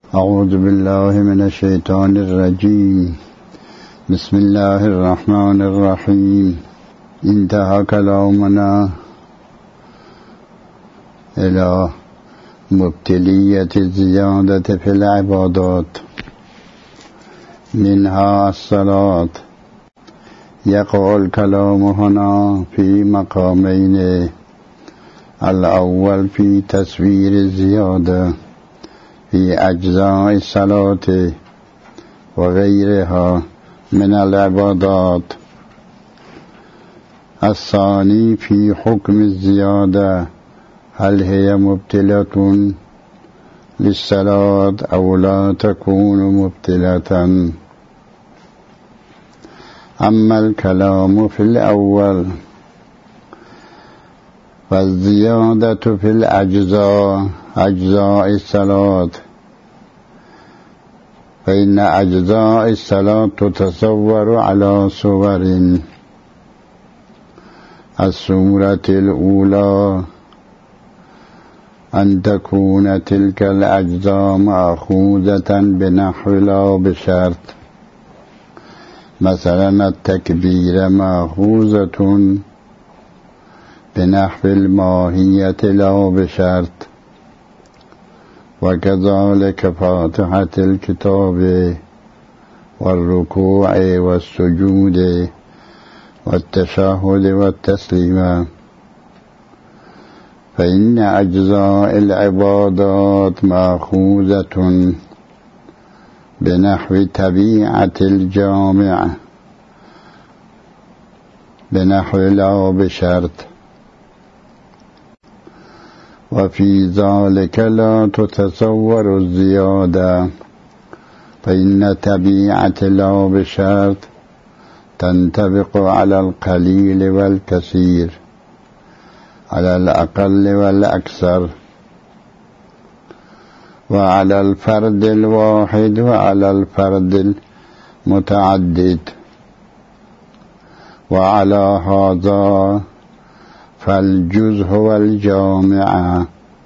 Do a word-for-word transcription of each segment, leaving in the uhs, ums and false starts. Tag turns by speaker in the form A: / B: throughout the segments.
A: أعوذ بالله من الشيطان الرجيم. بسم الله الرحمن الرحيم. انتهى كلامنا إلى مبتلية الزيادة في العبادات، منها الصلاة. يقع الكلام هنا في مقامين: الأول في تصوير الزيادة في أجزاء الصلاة وغيرها من العبادات، الثاني في حكم الزيادة، هل هي مبتلة للصلاة أو لا تكون مبتلة. أما الكلام في الأول فالزيادة في الأجزاء أجزاء الصلاة، فإن أجزاء الصلاة تتصور على صور: الصورة الأولى أن تكون تلك الأجزاء مأخوذة بنحو لا بشرط، مثلا التكبير مأخوذة بنحو الماهية لا بشرط، وكذلك فاتحة الكتاب والركوع والسجود والتشهد والتسليم. فإن أجزاء العبادات مأخوذة بنحو طبيعة الجامع بنحو لا بشرط، وفي ذلك لا تتصور الزيادة، فإن طبيعة لا بشرط تنطبق على القليل والكثير، على الأقل والأكثر، وعلى الفرد الواحد وعلى الفرد المتعدد. وعلى هذا فالجزء هو الجامع،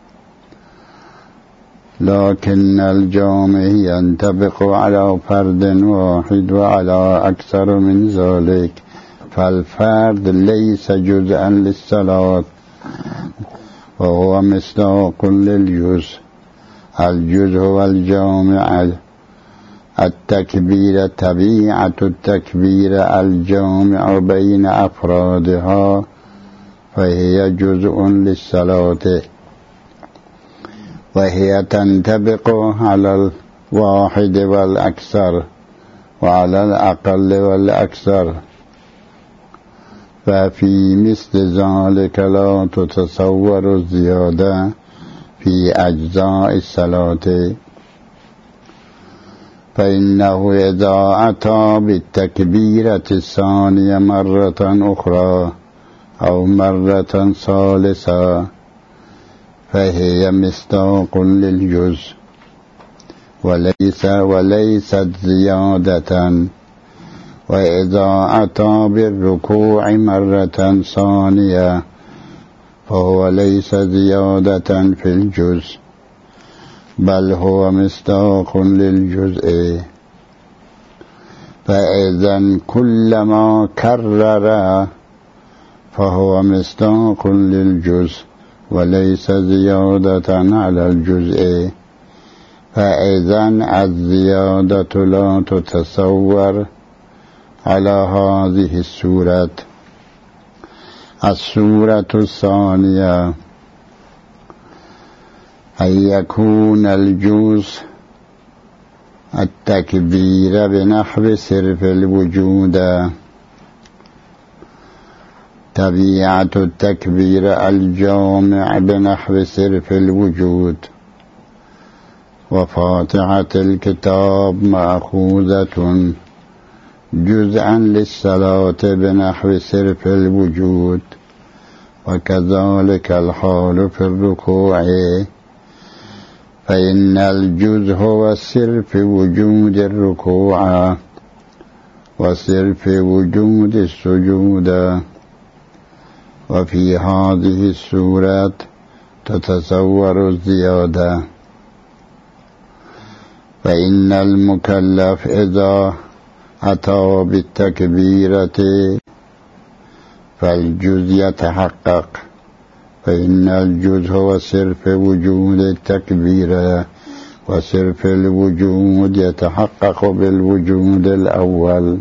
A: لكن الجامع ينطبق على فرد واحد وعلى أكثر من ذلك، فالفرد ليس جزءا للصلاة وهو مصداق للجزء. الجزء هو الجامع. التكبير طبيعة التكبير الجامع بين أفرادها، فهي جزء للصلاة، وهي تنطبق على الواحد والأكثر وعلى الأقل والأكثر، ففي مثل ذلك لا تتصور الزيادة في أجزاء الصلاة، فإنه إذا أتى بالتكبيرة الثانية مرة أخرى أو مرة ثالثة فهي مصداق للجزء وليس وليست زيادة. وإذا أتى بالركوع مرة ثانية فهو ليس زيادة في الجزء، بل هو مصداق للجزء. فإذا كلما كرر فهو مصداق للجزء وليس زيادة على الجزء. فإذا الزيادة لا تتصور على هذه الصورة. الصورة الثانية أن يكون الجزء التكبير بنحو صرف الوجود، طبيعة التكبير الجامع بنحو صرف الوجود، وفاتحة الكتاب مأخوذة جزءا للصلاة بنحو صرف الوجود، وكذلك الحال في الركوع، فإن الجزء هو صرف وجود الركوع وصرف وجود السجود. وفي هذه السورة تتصور الزيادة. فإن المكلف إذا أتى بالتكبيرة فالجزء يتحقق، فإن الجزء هو صرف وجود التكبيرة، وصرف الوجود يتحقق بالوجود الأول.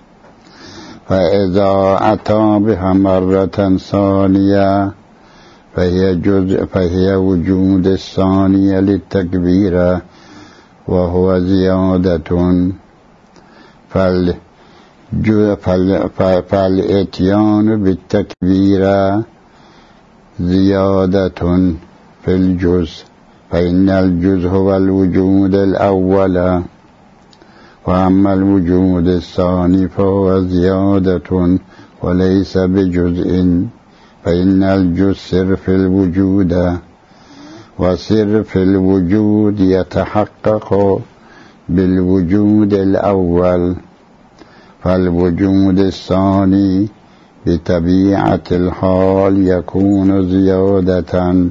A: فإذا أتى بها مرة ثانية فهي جزء فهي وجود الثانية للتكبيرة، وهو زيادة. فالإتيان بالتكبيرة زيادة في الجزء، فإن الجزء هو الوجود الأول، وأما الوجود الثاني فهو زيادة وليس بجزء، فإن الجزء صرف الوجود، وصرف الوجود يتحقق بالوجود الأول. فالوجود الثاني بطبيعة الحال يكون زيادة.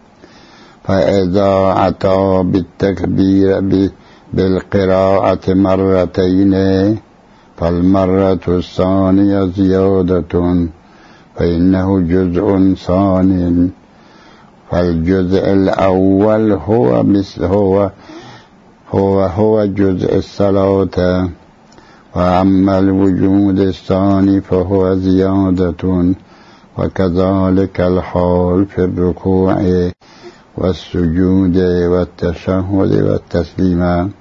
A: فإذا أتى بالتكبير بالقراءة مرتين فالمرة الثانية زيادة، فإنه جزء ثاني. فالجزء الأول هو مثل هو هو هو جزء الصلاة، وأما الوجود الثاني فهو زيادة. وكذلك الحال في الركوع والسجود والتشهد والتسليم.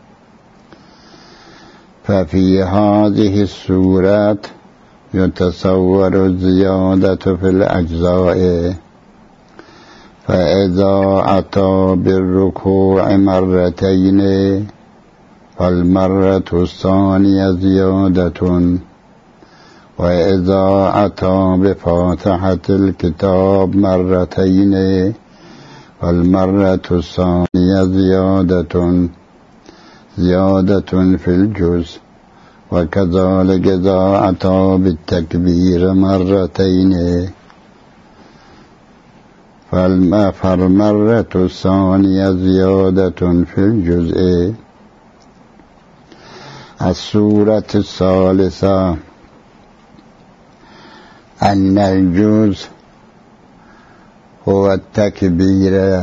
A: ففي هذه السورات يتصور الزيادة في الأجزاء. فإذا أتى بالركوع مرتين فالمرة الثانية زيادة، وإذا أتى بفاتحة الكتاب مرتين فالمرة الثانية زيادة زيادة في الجزء. وكذلك إذا أتى بالتكبير مرتين فالمرة الثانية زيادة في الجزء. السورة الثالثة أن الجزء هو التكبير،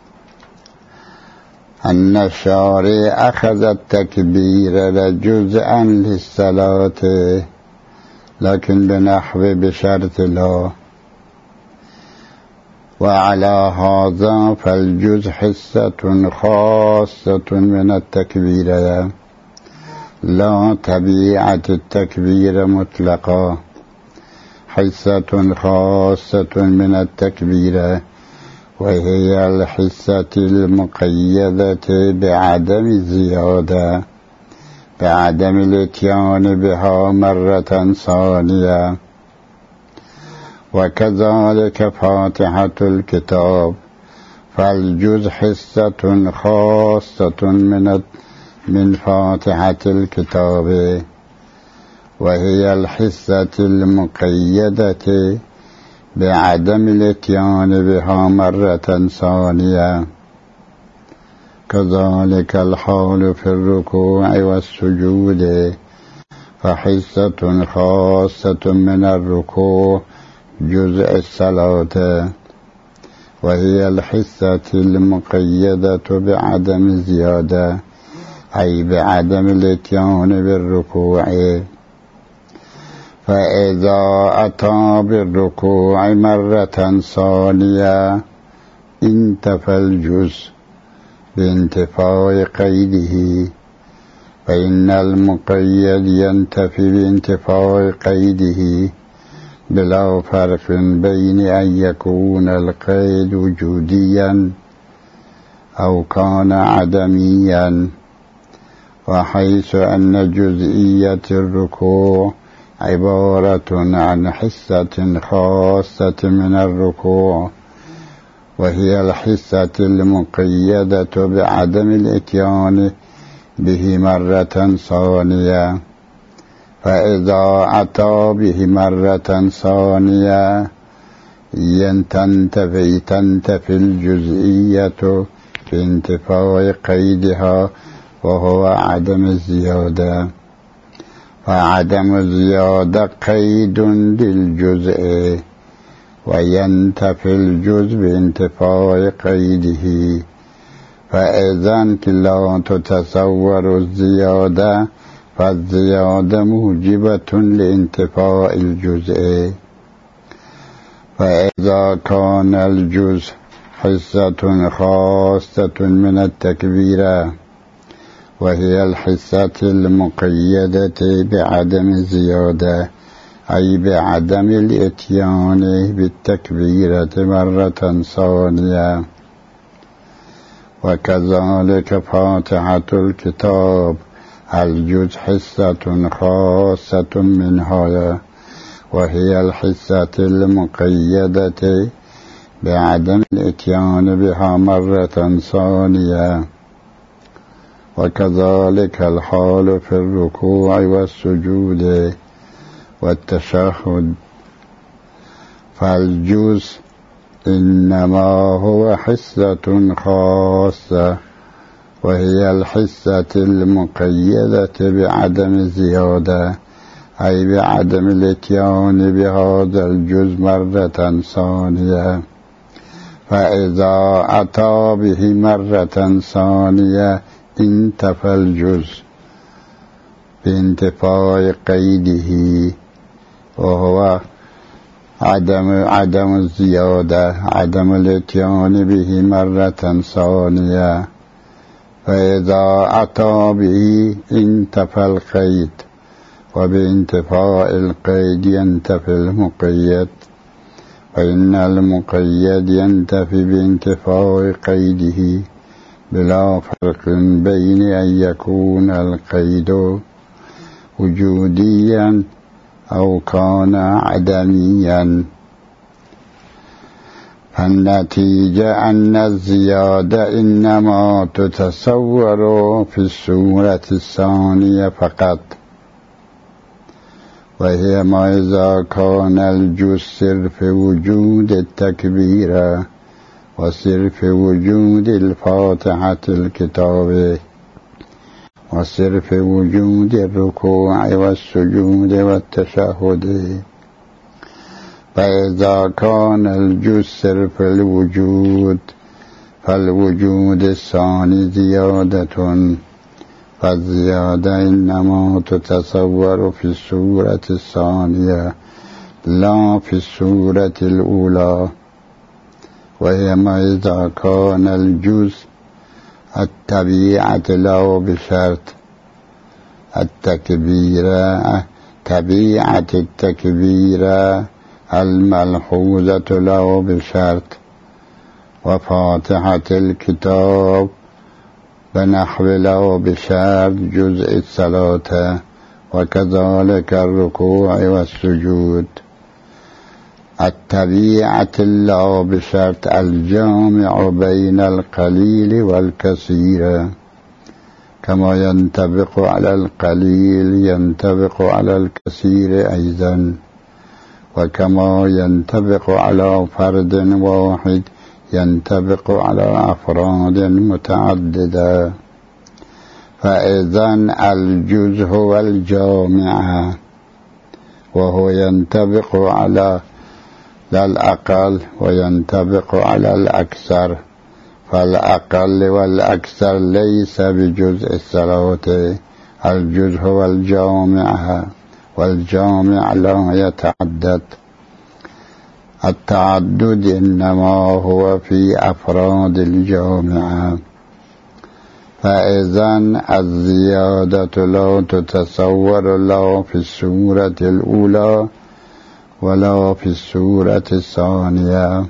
A: أن الشارع أخذ التكبير جزءا للصلاة، لكن بنحو بشرط لا. وعلى هذا فالجزء حصة خاصة من التكبير، لا طبيعة التكبير مطلقة، حصة خاصة من التكبير، وهي الحصة المقيدة بعدم الزيادة، بعدم الاتيان بها مرة ثانية. وكذلك فاتحة الكتاب، فالجزء حصة خاصة من من فاتحة الكتاب، وهي الحصة المقيدة بعدم الاتيان بها مرة ثانية. كذلك الحال في الركوع والسجود، فحصة خاصة من الركوع جزء الصلاة، وهي الحصة المقيدة بعدم الزيادة، أي بعدم الاتيان بالركوع. فإذا أتى بالركوع مرة ثانية انتفى الجزء بانتفاء قيده، فإن المقيد ينتفي بانتفاء قيده بلا فرق بين أن يكون القيد وجوديا أو كان عدميا. وحيث أن جزئية الركوع عبارة عن حصة خاصة من الركوع، وهي الحصة المقيدة بعدم الاتيان به مرة ثانية، فإذا أتى به مرة ثانية تنتفي تنتفي الجزئية في انتفاء قيدها وهو عدم الزيادة، فعدم الزيادة قيد للجزء، وينتفي الجزء بانتفاء قيده، فإذا لا تتصور الزيادة فالزيادة موجبة لانتفاء الجزء. فإذا كان الجزء حصة خاصة من التكبيرة وهي الحصة المقيدة بعدم الزيادة، أي بعدم الإتيان بالتكبيرة مرة ثانية، وكذلك فاتحة الكتاب الجزء حصة خاصة منها وهي الحصة المقيدة بعدم الإتيان بها مرة ثانية، وكذلك الحال في الركوع والسجود والتشهد. فالجزء إنما هو حصة خاصة وهي الحصة المقيدة بعدم الزيادة، أي بعدم الاتيان بهذا الجزء مرة ثانية، فإذا أتى به مرة ثانية انتفى الجزء بانتفاء قيده، وهو عدم عدم الزيادة، عدم الاتيان به مرة ثانية، فإذا أتى به انتفى القيد، وبانتفاء القيد ينتفي المقيد، فإن المقيد ينتفي بانتفاء قيده بلا فرق بين أن يكون القيد وجوديا أو كان عدميا. فالنتيجة أن الزيادة إنما تتصور في الصورة الثانية فقط، وهي ما إذا كان الجزء صرف وجود التكبيرة وصرف وجود الفاتحة الكتاب وصرف وجود الركوع والسجود والتشهد. فإذا كان الجزء صرف الوجود فالوجود الثاني زيادة، فالزيادة إنما تتصور في الصورة الثانية لا في الصورة الأولى، وهي ما إذا كان الجزء الطبيعة له بشرط التكبيرة، طبيعة التكبيرة الملحوظة له بشرط، وفاتحة الكتاب بنحو له بشرط جزء الصلاة، وكذلك الركوع والسجود. الطبيعة له بشرط الجامع بين القليل والكثير، كما ينطبق على القليل ينطبق على الكثير أيضا، وكما ينطبق على فرد واحد ينطبق على أفراد متعددة. فإذا الجزء هو الجامع، وهو ينطبق على الأقل وينطبق على الأكثر، فالأقل والأكثر ليس بجزء الصلاة، الجزء هو الجامع، والجامع لا يتعدد. التعدد إنما هو في أفراد الجامع. فإذا الزيادة لا تتصور لا في السورة الأولى ولا في السورة الثانية،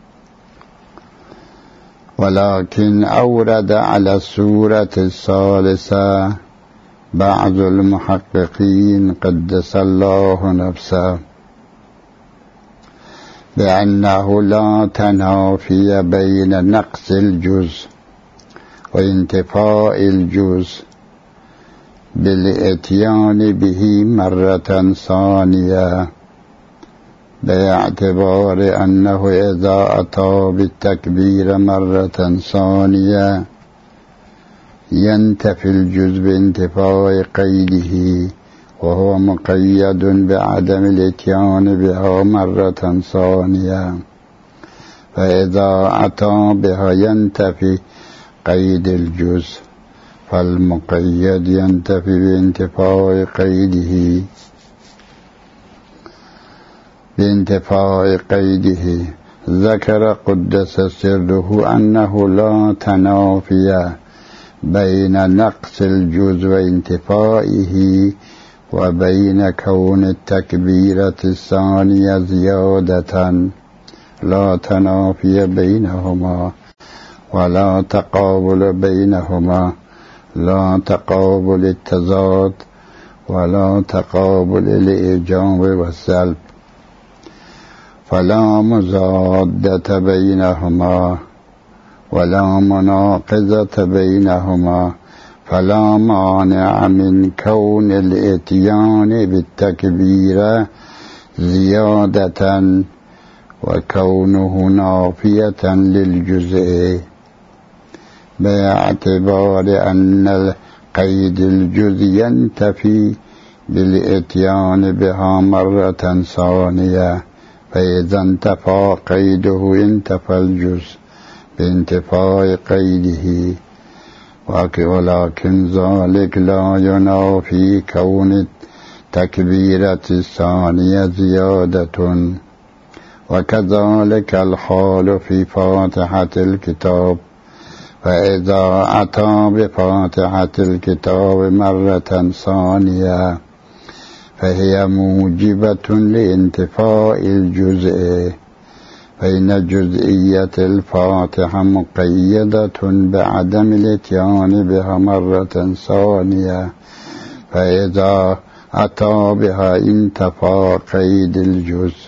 A: ولكن أورد على السورة الثالثة بعض المحققين قدس الله نفسه بأنه لا تنافي بين نقص الجزء وانتفاء الجزء بالإتيان به مرة ثانية، باعتبار أنه إذا أتى بالتكبير مرة ثانية ينتفي الجزء بانتفاء قيده، وهو مقيد بعدم الاتيان بها مرة ثانية. فإذا أتى بها ينتفي قيد الجزء، فالمقيد ينتفي بانتفاء قيده بانتفاء قيده. ذكر قدس سره أنه لا تنافي بين نقص الجزء وانتفائه وبين كون التكبيرة الثانية زيادة، لا تنافي بينهما ولا تقابل بينهما، لا تقابل التضاد ولا تقابل الإيجاب والسلب، فلا مزادة بينهما ولا مناقضة بينهما، فلا مانع من كون الاتيان بالتكبيرة زيادة وكونه نافية للجزء، باعتبار أن قيد الجزء ينتفي بالاتيان بها مرة ثانية. فإذا انتفى قيده انتفى الجزء بانتفاء قيده، ولكن ذلك لا ينافي كون التكبيرة الثانية زيادة. وكذلك الحال في فاتحة الكتاب، فإذا أتى بفاتحة الكتاب مرة ثانية فهي موجبة لانتفاء الجزء، فإن جزئية الفاتحة مقيدة بعدم الاتيان بها مرة ثانية، فإذا أتى بها انتفى قيد الجزء،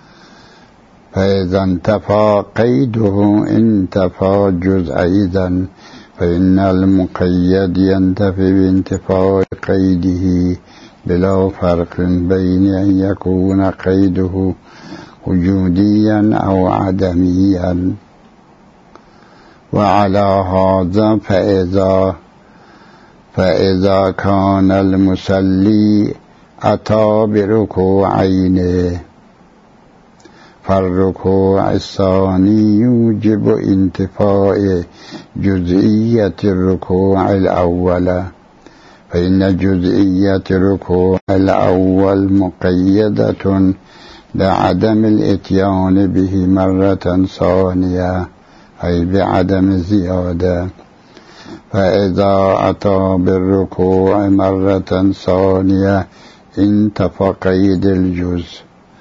A: فإذا انتفى قيده انتفى الجزء أيضا، فإن المقيد ينتفي بانتفاء قيده بلا فرق بين أن يكون قيده وجوديا أو عدميا. وعلى هذا فإذا فإذا كان المصلي أتى بركوعين، فالركوع الثاني يوجب انتفاء جزئية الركوع الأول، فإن جزئية الركوع الأول مقيدة بعدم الاتيان به مرة ثانية، أي بعدم زيادة. فإذا أتى بالركوع مرة ثانية انتفى قيد الجزء،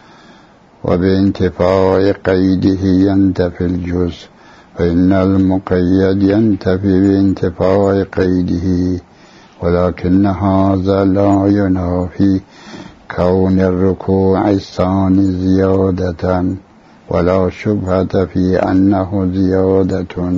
A: وبانتفاء قيده ينتفي الجزء، فإن المقيد ينتفي بانتفاء قيده، ولكن هذا لا ينافي كون الركوع الثاني زيادة، ولا شبهة في أنه زيادة،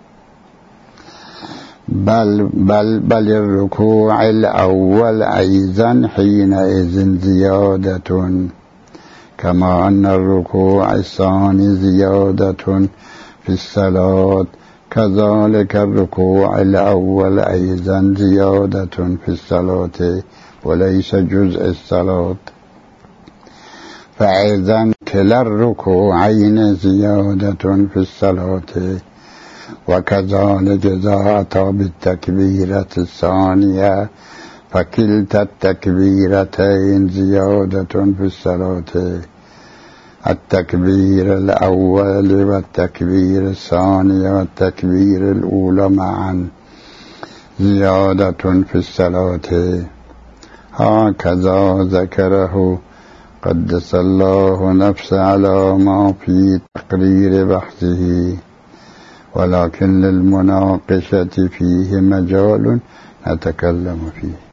A: بل, بل, بل الركوع الأول أيضا حينئذ زيادة، كما أن الركوع الثاني زيادة في الصلاة، كذلك الركوع الأول أيضا زيادة في الصلاة وليس جزء الصلاة. فإذا كلا الركوعين زيادة في الصلاة، وكذلك إذا أتى بالتكبيرة الثانية فكلتا التكبيرتين زيادة في الصلاة، التكبير الأول والتكبير الثاني والتكبير الأولى معا زيادة في الصلاة. هكذا ذكره قدس الله نفسه على ما في تقرير بحثه، ولكن للمناقشة فيه مجال نتكلم فيه.